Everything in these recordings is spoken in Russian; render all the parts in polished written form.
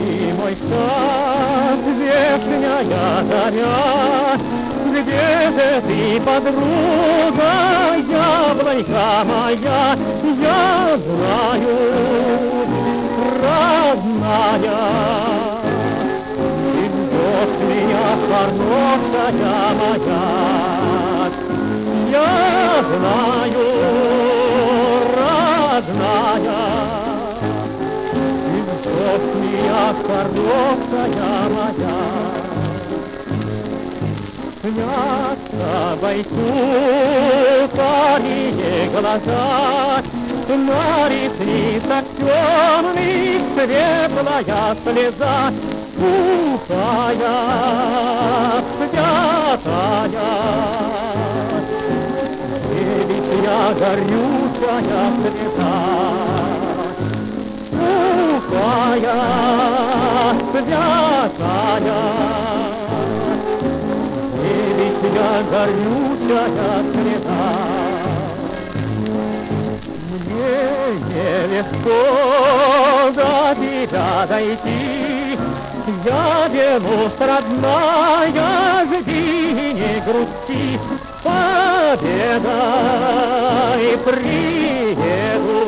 ты, мой сад, вешняя заря, где же ты, подруга, яблонька моя, я знаю, родная. Ты ждешь меня, хорошая моя, я знаю, родная. Ты ждешь меня, хорошая моя. Снятся бойцу карие глаза, на ресницах темных светлая слеза, сухая, святая. Девичья горючая слеза, сухая, святая. Девичья горючая слеза. Мне нелегко до тебя дойти, я вернусь, родная, жди, не грусти, победой приеду.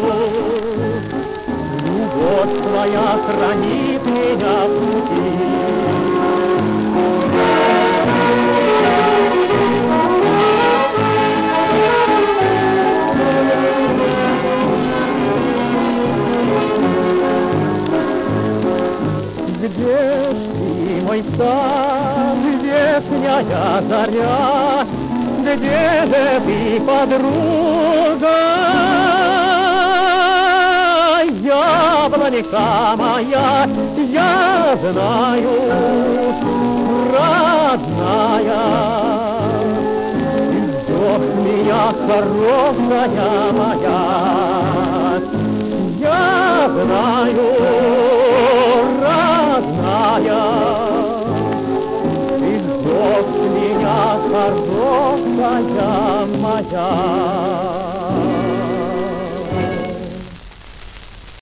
Любовь твоя хранит меня в пути. Где ж ты, мой сад, весняя заря, где же ты, подруга, яблонька моя, я знаю, родная. Ты ждешь меня, хорошая моя, я знаю, родная. Ты ждешь меня, хорошая моя.